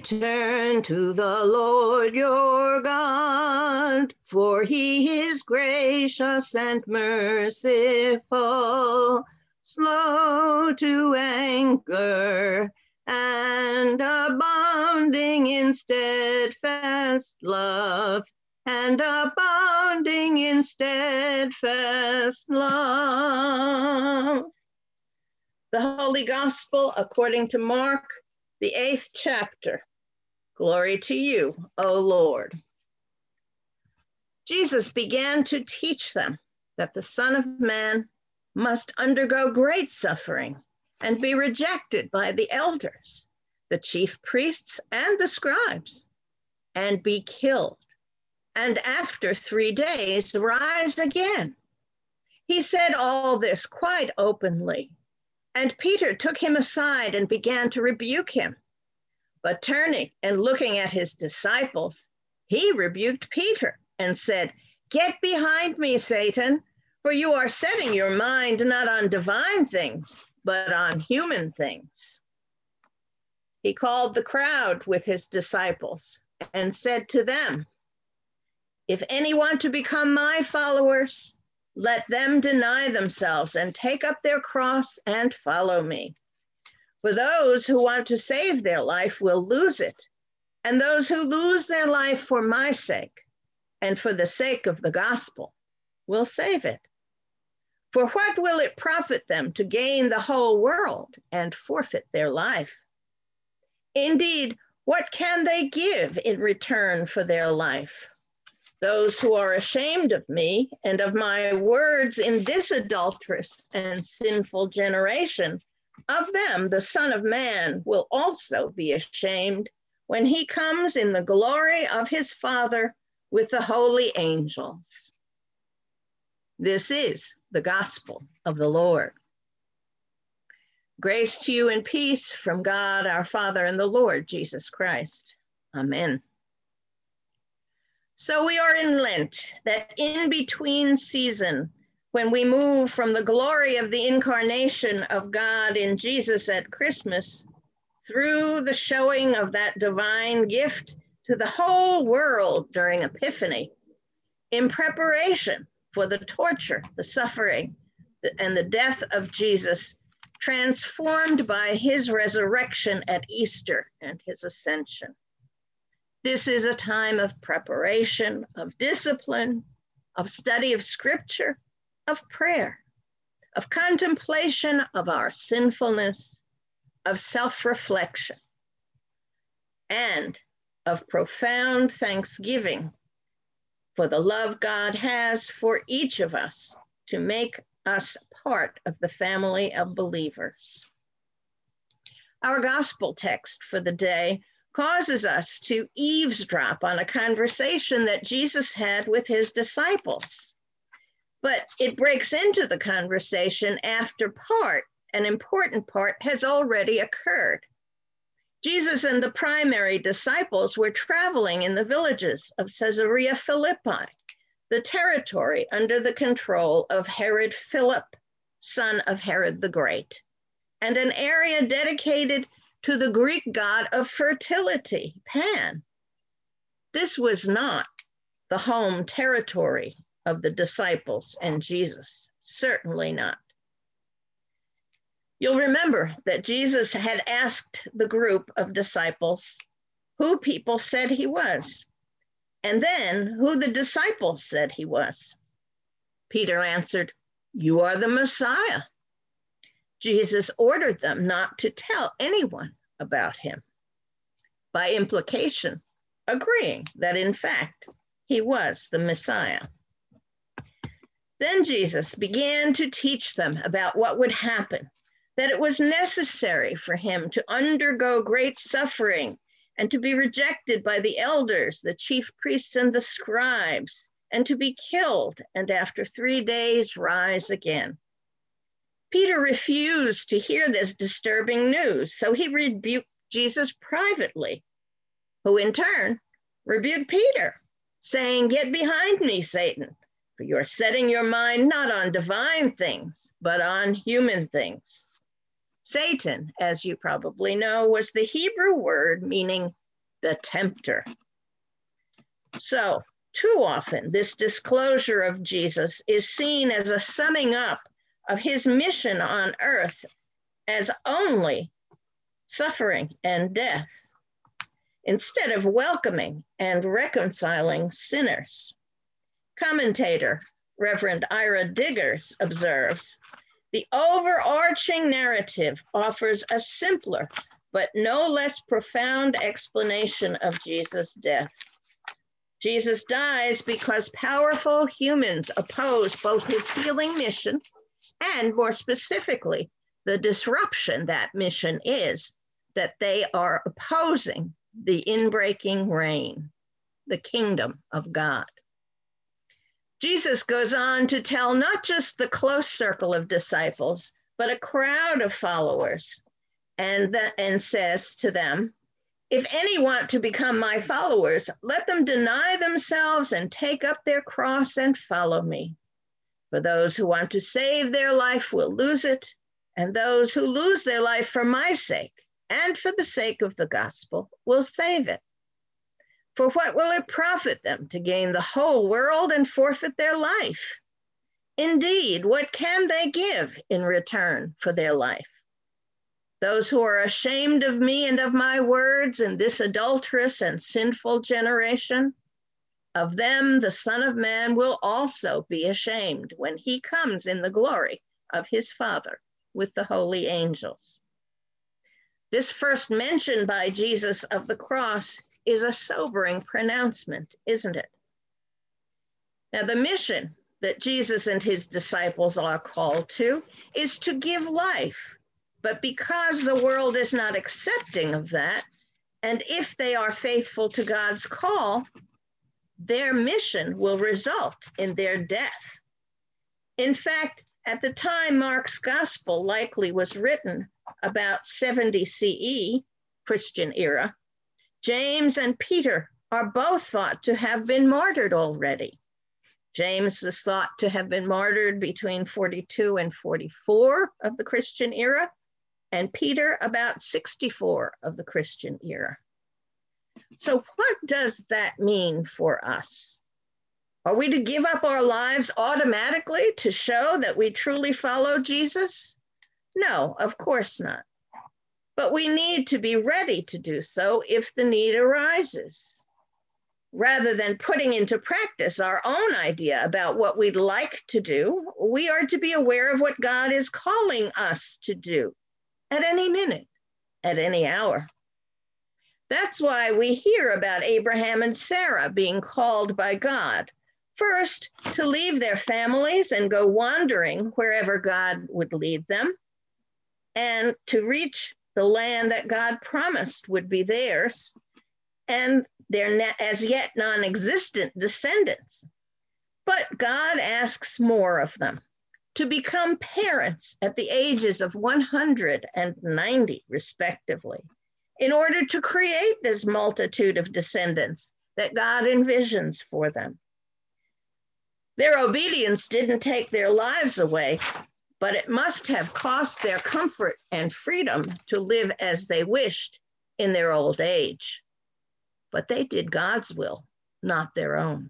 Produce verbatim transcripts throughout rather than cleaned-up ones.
Return to the Lord your God, for he is gracious and merciful, slow to anger, and abounding in steadfast love, and abounding in steadfast love. The Holy Gospel according to Mark, the eighth chapter. Glory to you, O Lord. Jesus began to teach them that the Son of Man must undergo great suffering and be rejected by the elders, the chief priests, and the scribes, and be killed, and after three days rise again. He said all this quite openly, and Peter took him aside and began to rebuke him. But turning and looking at his disciples, he rebuked Peter and said, "Get behind me, Satan, for you are setting your mind not on divine things, but on human things." He called the crowd with his disciples and said to them, "If any want to become my followers, let them deny themselves and take up their cross and follow me. For those who want to save their life will lose it, and those who lose their life for my sake and for the sake of the gospel will save it. For what will it profit them to gain the whole world and forfeit their life? Indeed, what can they give in return for their life? Those who are ashamed of me and of my words in this adulterous and sinful generation, of them the Son of Man will also be ashamed when he comes in the glory of his Father with the holy angels." This is the gospel of the Lord. Grace to you and peace from God our Father and the Lord Jesus Christ. Amen. So we are in Lent, that in-between season when we move from the glory of the incarnation of God in Jesus at Christmas through the showing of that divine gift to the whole world during Epiphany, in preparation for the torture, the suffering, and the death of Jesus, transformed by his resurrection at Easter and his ascension. This is a time of preparation, of discipline, of study of scripture, of prayer, of contemplation of our sinfulness, of self-reflection, and of profound thanksgiving for the love God has for each of us to make us part of the family of believers. Our gospel text for the day causes us to eavesdrop on a conversation that Jesus had with his disciples. But it breaks into the conversation after part, an important part, has already occurred. Jesus and the primary disciples were traveling in the villages of Caesarea Philippi, the territory under the control of Herod Philip, son of Herod the Great, and an area dedicated to the Greek god of fertility, Pan. This was not the home territory of the disciples and Jesus, certainly not. You'll remember that Jesus had asked the group of disciples who people said he was, and then who the disciples said he was. Peter answered, "You are the Messiah." Jesus ordered them not to tell anyone about him, by implication, agreeing that in fact he was the Messiah. Then Jesus began to teach them about what would happen, that it was necessary for him to undergo great suffering and to be rejected by the elders, the chief priests, and the scribes, and to be killed, and after three days rise again. Peter refused to hear this disturbing news, so he rebuked Jesus privately, who in turn rebuked Peter, saying, "Get behind me, Satan, for you're setting your mind not on divine things, but on human things." Satan, as you probably know, was the Hebrew word meaning the tempter. So, too often, this disclosure of Jesus is seen as a summing up of his mission on earth as only suffering and death, instead of welcoming and reconciling sinners. Commentator Reverend Ira Diggers observes, the overarching narrative offers a simpler but no less profound explanation of Jesus' death. Jesus dies because powerful humans oppose both his healing mission and, more specifically, the disruption that mission is, that they are opposing the inbreaking reign, the kingdom of God. Jesus goes on to tell not just the close circle of disciples, but a crowd of followers, and, the, and says to them, if any want to become my followers, let them deny themselves and take up their cross and follow me. For those who want to save their life will lose it, and those who lose their life for my sake and for the sake of the gospel will save it. For what will it profit them to gain the whole world and forfeit their life? Indeed, what can they give in return for their life? Those who are ashamed of me and of my words in this adulterous and sinful generation, of them the Son of Man will also be ashamed when he comes in the glory of his Father with the holy angels. This first mention by Jesus of the cross is a sobering pronouncement, isn't it? Now, the mission that Jesus and his disciples are called to is to give life. But because the world is not accepting of that, and if they are faithful to God's call, their mission will result in their death. In fact, at the time Mark's gospel likely was written, about seventy C E, Christian era, James and Peter are both thought to have been martyred already. James was thought to have been martyred between forty-two and forty-four of the Christian era, and Peter about sixty-four of the Christian era. So what does that mean for us? Are we to give up our lives automatically to show that we truly follow Jesus? No, of course not. But we need to be ready to do so if the need arises. Rather than putting into practice our own idea about what we'd like to do, we are to be aware of what God is calling us to do at any minute, at any hour. That's why we hear about Abraham and Sarah being called by God, first to leave their families and go wandering wherever God would lead them, and to reach the land that God promised would be theirs, and their as yet non-existent descendants. But God asks more of them, to become parents at the ages of one hundred and ninety, respectively, in order to create this multitude of descendants that God envisions for them. Their obedience didn't take their lives away, but it must have cost their comfort and freedom to live as they wished in their old age. But they did God's will, not their own.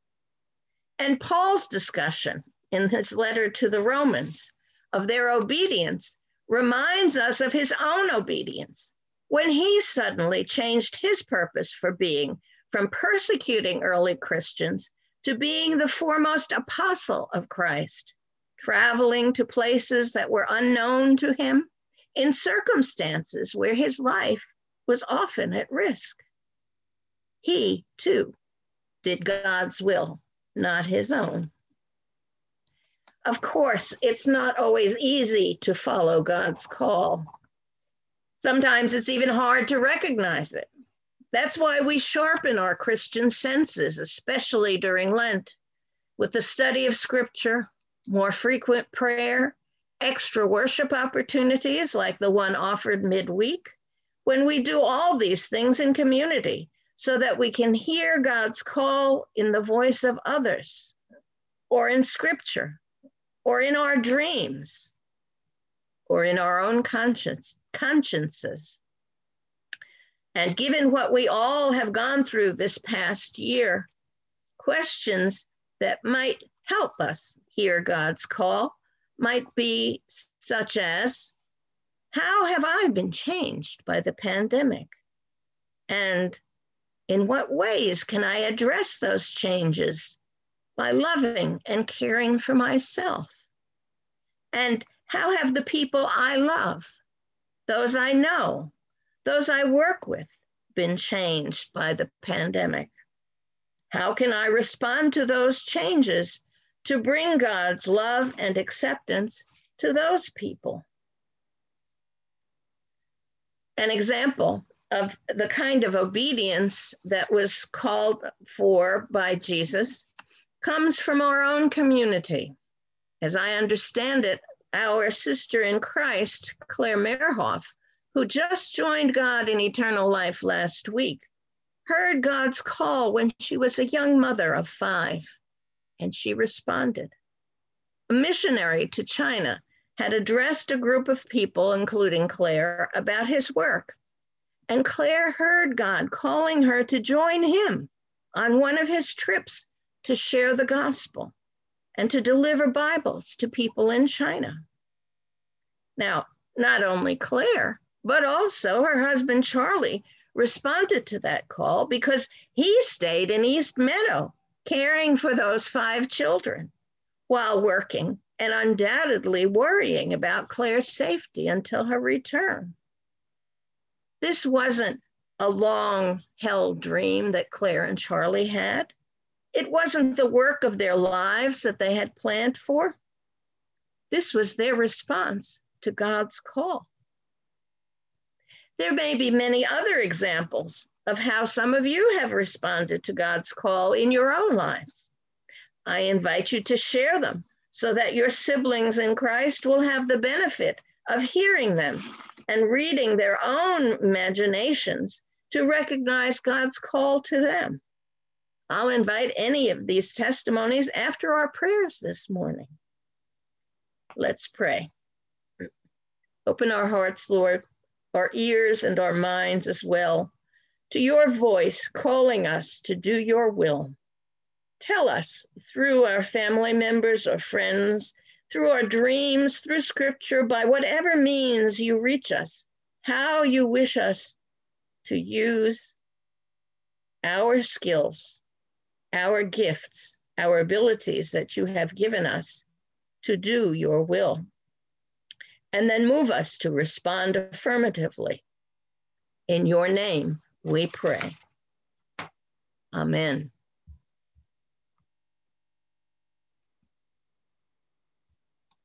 And Paul's discussion in his letter to the Romans of their obedience reminds us of his own obedience when he suddenly changed his purpose for being from persecuting early Christians to being the foremost apostle of Christ, traveling to places that were unknown to him in circumstances where his life was often at risk. He, too, did God's will, not his own. Of course, it's not always easy to follow God's call. Sometimes it's even hard to recognize it. That's why we sharpen our Christian senses, especially during Lent, with the study of Scripture, more frequent prayer, extra worship opportunities like the one offered midweek, when we do all these things in community so that we can hear God's call in the voice of others, or in Scripture, or in our dreams, or in our own conscience, consciences. And given what we all have gone through this past year, questions that might help us hear God's call might be such as, how have I been changed by the pandemic? And in what ways can I address those changes by loving and caring for myself? And how have the people I love, those I know, those I work with, been changed by the pandemic? How can I respond to those changes to bring God's love and acceptance to those people? An example of the kind of obedience that was called for by Jesus comes from our own community. As I understand it, our sister in Christ, Claire Mehrhoff, who just joined God in eternal life last week, heard God's call when she was a young mother of five, and she responded. A missionary to China had addressed a group of people, including Claire, about his work. And Claire heard God calling her to join him on one of his trips to share the gospel and to deliver Bibles to people in China. Now, not only Claire, but also her husband, Charlie, responded to that call because he stayed in East Meadow caring for those five children while working and undoubtedly worrying about Claire's safety until her return. This wasn't a long-held dream that Claire and Charlie had. It wasn't the work of their lives that they had planned for. This was their response to God's call. There may be many other examples of how some of you have responded to God's call in your own lives. I invite you to share them so that your siblings in Christ will have the benefit of hearing them and reading their own imaginations to recognize God's call to them. I'll invite any of these testimonies after our prayers this morning. Let's pray. Open our hearts, Lord, our ears and our minds as well, to your voice calling us to do your will. Tell us through our family members or friends, through our dreams, through scripture, by whatever means you reach us, how you wish us to use our skills, our gifts, our abilities that you have given us to do your will. And then move us to respond affirmatively. In your name we pray. Amen.